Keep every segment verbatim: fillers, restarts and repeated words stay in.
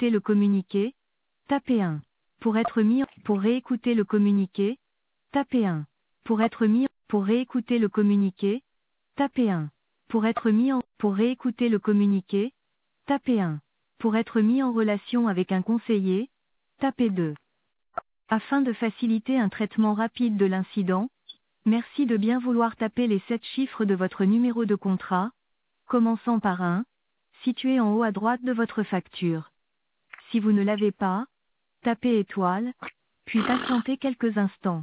réécouter le communiqué, tapez un. Pour être mis, pour réécouter le communiqué, tapez un. Pour être mis, pour réécouter le communiqué, tapez un. Pour être mis en, pour réécouter le communiqué, tapez un. Pour être mis en relation avec un conseiller, tapez deux. Afin de faciliter un traitement rapide de l'incident, merci de bien vouloir taper les sept chiffres de votre numéro de contrat, commençant par un, situé en haut à droite de votre facture. Si vous ne l'avez pas, tapez étoile, puis patientez quelques instants.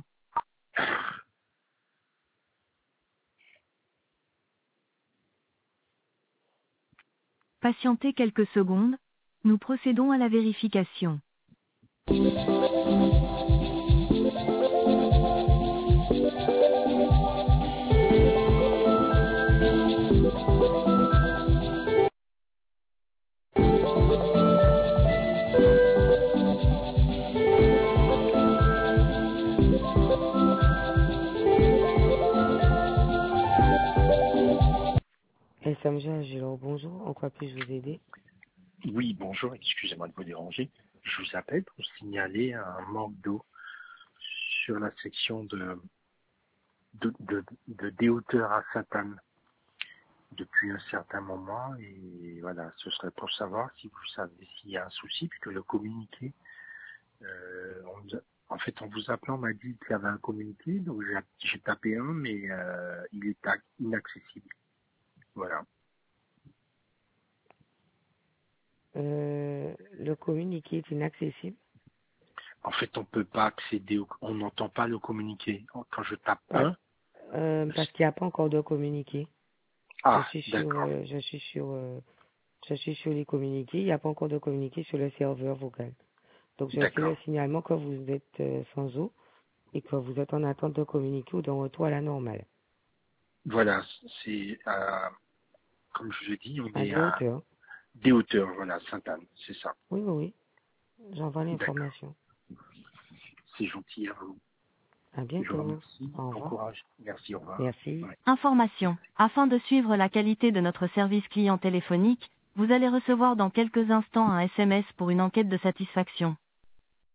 Patientez quelques secondes, nous procédons à la vérification. S M G Agilor, bonjour, en quoi puis-je vous aider? Oui, bonjour, excusez-moi de vous déranger. Je vous appelle pour signaler un manque d'eau sur la section de, de, de, de déhauteur à Sainte-Anne depuis un certain moment. Et voilà, ce serait pour savoir si vous savez s'il y a un souci, puisque le communiqué, euh, on nous a- en fait, en vous appelant, on m'a dit qu'il y avait un communiqué, donc j'ai j'ai tapé un, mais euh, il est ac- inaccessible. Voilà. Euh, le communiqué est inaccessible. En fait, on peut pas accéder, au, on n'entend pas le communiqué. Quand je tape Ouais. un, Euh, parce qu'il n'y a pas encore de communiqué. Je ah, suis sur, d'accord. euh, je suis sur, euh, je suis sur les communiqués. Il n'y a pas encore de communiqué sur le serveur vocal. Donc je fais le D'accord. signalement que vous êtes euh, sans eau et que vous êtes en attente de communiqué ou d'un retour à la normale. Voilà, c'est, euh, comme je vous ai dit, on À est des à hauteurs. des hauteurs, voilà, Sainte-Anne, c'est ça. Oui, oui, oui. J'envoie D'accord. l'information. C'est gentil à vous. À Je vous bientôt. remercie. Au Bon revoir. courage. Merci, au revoir. Merci. Ouais. Information. Afin de suivre la qualité de notre service client téléphonique, vous allez recevoir dans quelques instants un S M S pour une enquête de satisfaction.